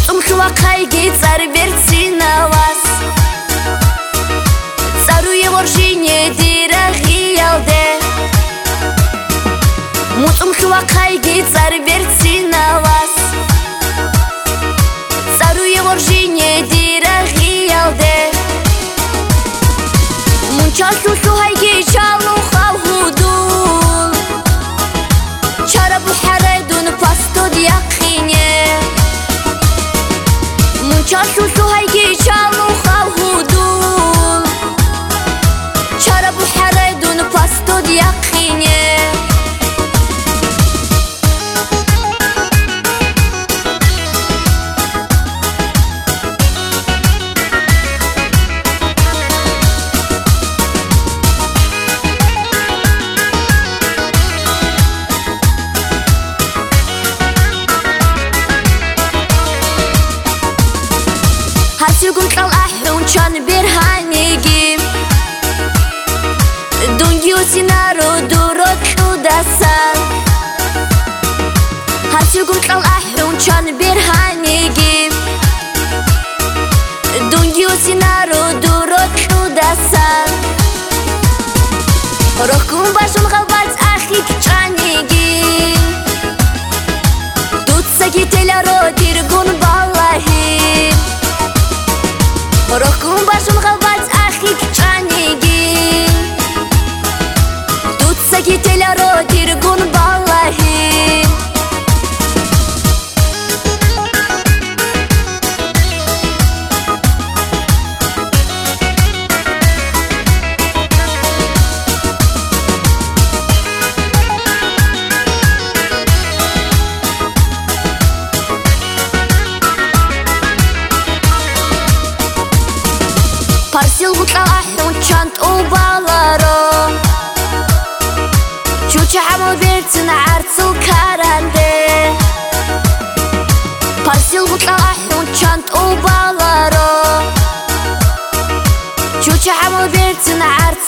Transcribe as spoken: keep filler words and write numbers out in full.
Mutum chyba kajgi car wierci na was Caruje worzinie diragi yalde Mutum chyba kajgi car wierci na was Caruje worzinie diragi yalde Munchasu suhaygi chalu khawhudul Charabu haradun pasto diakine Munchasu suhaygi chalu khawhudul Charabu haradun pasto diakine Hasilgun kal ahun chan birhanigi Dungiu sinaru durot kudasan Hasilgun kal ahun chan birhanigi Dungiu sinaru durot kudasan Rohkum bashun qalbats akhik chanigi Tutsagi telaro dirgun ballahi Rohkum bashun qalbats akhik chanigi Tutsagi telaro dirgun ballahi Parsil gutla ahun chant u balaro Chucha hamu birtin artsu karande Parsil gutla ahun chant u balaro Chucha hamu birtin artsu